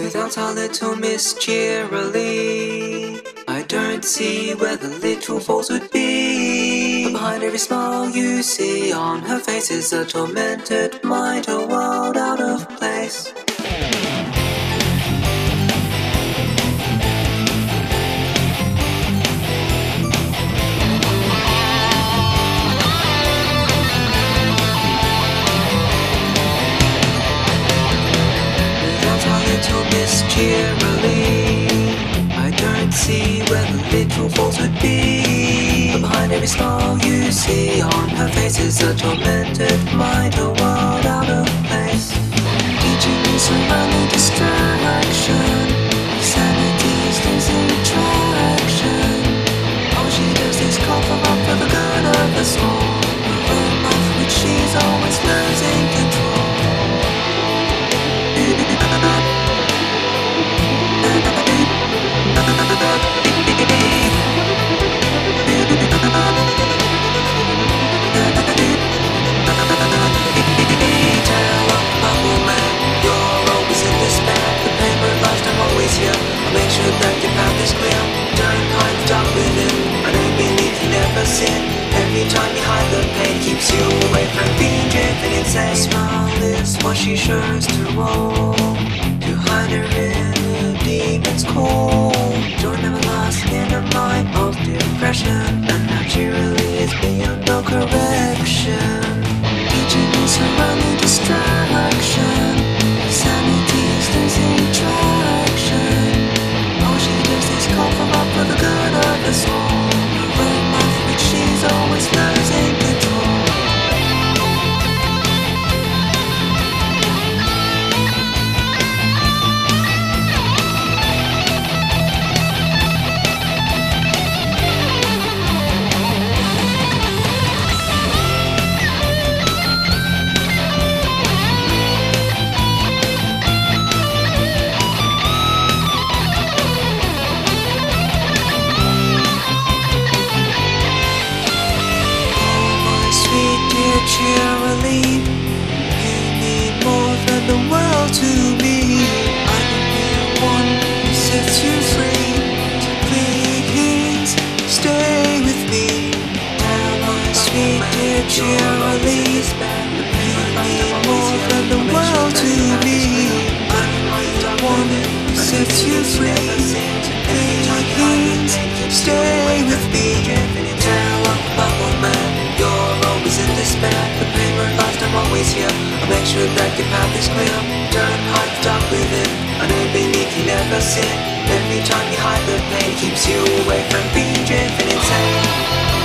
Without our little Miss Cheerily, I don't see where the little faults would be. But behind every smile you see on her face is a tormented mind, a world out of place. Miss Cheerily, I don't see where the little faults would be. But behind every smile you see on her face is a tormented mind, a world out of place. Teaching me surrounding distraction, sanity is losing traction. All she does is call for up for the good of us all. Her own life which she's always losing control. Every time you hide the pain keeps you away from being driven insane. Smile is what she shows to roll, to hide her inner demon's call. Joy never lasts in a mind of depression, and naturally is beyond no correction. Teaching me surrounding distraction, sanity is losing traction. All she does is call for up for the good of us all. She's always losing control. Cheerily, you mean more than the world to me. I'm the one who sets you free. So please stay with me. Now my sweet dear Cheerily, you mean more than the world to me. I'm the one who sets you free. So please stay with me. Tell a bubble man you're always in despair. The pain realized I'm always here. I'll make sure that your path is clear. Don't hide the dark within. I know beneath you never sin. Every time you hide the pain keeps you away from being driven insane.